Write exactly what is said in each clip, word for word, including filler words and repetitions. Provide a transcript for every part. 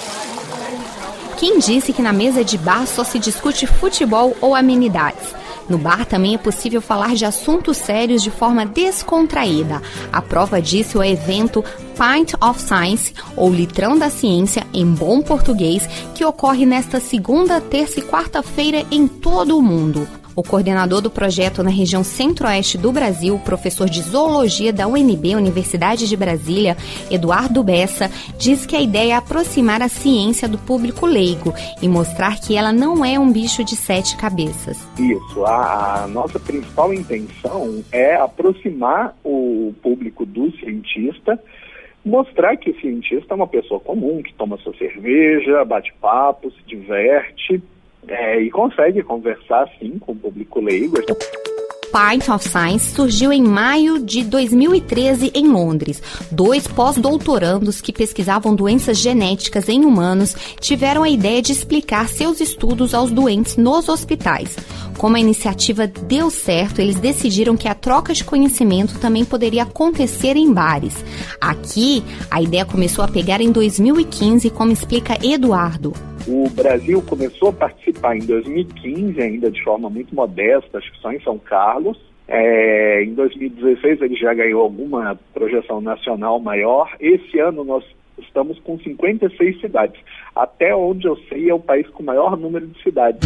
Quem disse que na mesa de bar só se discute futebol ou amenidades? No bar também é possível falar de assuntos sérios de forma descontraída. A prova disso é o evento Pint of Science, ou Litrão da Ciência, em bom português, que ocorre nesta segunda, terça e quarta-feira em todo o mundo. O coordenador do projeto na região centro-oeste do Brasil, professor de zoologia da U N B, Universidade de Brasília, Eduardo Bessa, diz que a ideia é aproximar a ciência do público leigo e mostrar que ela não é um bicho de sete cabeças. Isso, a, a nossa principal intenção é aproximar o público do cientista, mostrar que o cientista é uma pessoa comum, que toma sua cerveja, bate papo, se diverte, É, e consegue conversar, sim, com o público leigo. Pint of Science surgiu em maio de dois mil e treze em Londres. Dois pós-doutorandos que pesquisavam doenças genéticas em humanos tiveram a ideia de explicar seus estudos aos doentes nos hospitais. Como a iniciativa deu certo, eles decidiram que a troca de conhecimento também poderia acontecer em bares. Aqui, a ideia começou a pegar em dois mil e quinze, como explica Eduardo. O Brasil começou a participar em dois mil e quinze, ainda de forma muito modesta, acho que só em São Carlos. É, em dois mil e dezesseis ele já ganhou alguma projeção nacional maior. Esse ano nós estamos com cinquenta e seis cidades. Até onde eu sei é o país com o maior número de cidades.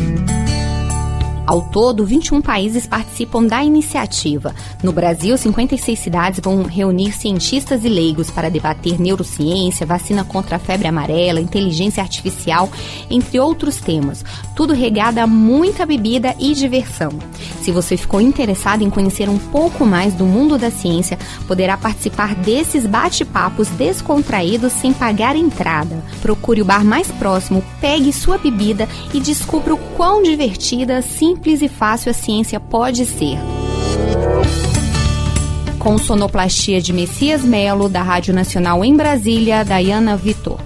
Ao todo, vinte e um países participam da iniciativa. No Brasil, cinquenta e seis cidades vão reunir cientistas e leigos para debater neurociência, vacina contra a febre amarela, inteligência artificial, entre outros temas. Tudo regado a muita bebida e diversão. Se você ficou interessado em conhecer um pouco mais do mundo da ciência, poderá participar desses bate-papos descontraídos sem pagar entrada. Procure o bar mais próximo, pegue sua bebida e descubra o quão divertida, simples e fácil a ciência pode ser. Com sonoplastia de Messias Melo, da Rádio Nacional em Brasília, Dayana Vitor.